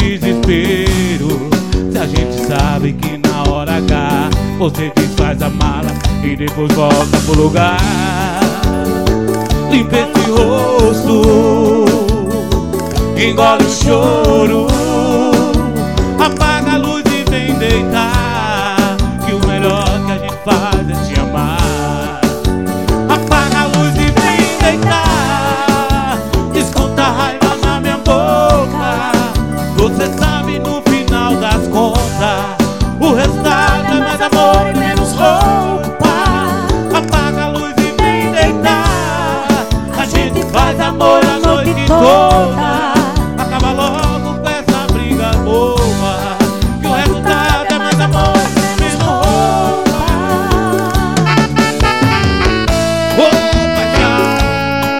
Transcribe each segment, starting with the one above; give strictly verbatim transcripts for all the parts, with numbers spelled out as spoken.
desespero. Se a gente sabe que na hora H você desfaz a mala e depois volta pro lugar. Limpa esse rosto, engole o choro, apaga a luz e vem deitar, que o melhor que a gente faz é te amar. Apaga a luz e vem deitar, escuta a raiva na minha boca. Você sabe no final das contas o resultado é mais amor e menos roupa. Apaga a luz e vem deitar, a gente faz amor a noite toda. Acaba logo com essa briga boba, que o resultado é mais amor e menos roupa. Opa, já.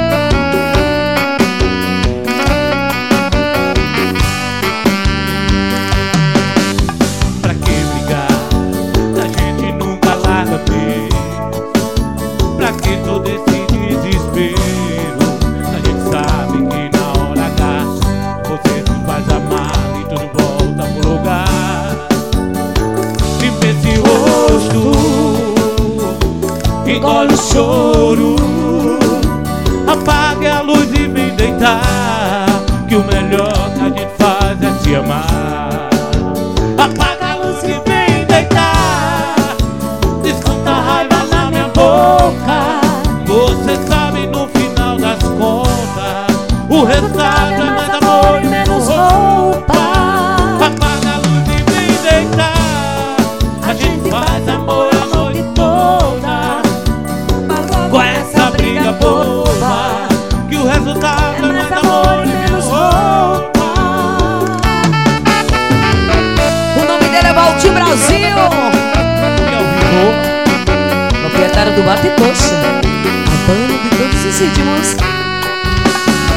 Pra que brigar? A gente nunca larga mesmo. Pra que todo esse desespero? A gente sabe que na hora H você faz a mala e tudo volta pro lugar. Limpa esse rosto, engole o choro, apague a luz e vem deitar, que o melhor que a gente faz é te amar. Apaga a luz e vem deitar, escuta a raiva na minha boca. Você sabe no final das contas o resultado é mais amor e menos roupa. Apaga a luz e vem deitar, a gente faz amor a noite toda. Com essa briga boba, que o resultado é mais amor e menos roupa. O nome dele é Valdir Brasil, E ao vivo, proprietário do Bate Coxa, a banda de todos os ritmos.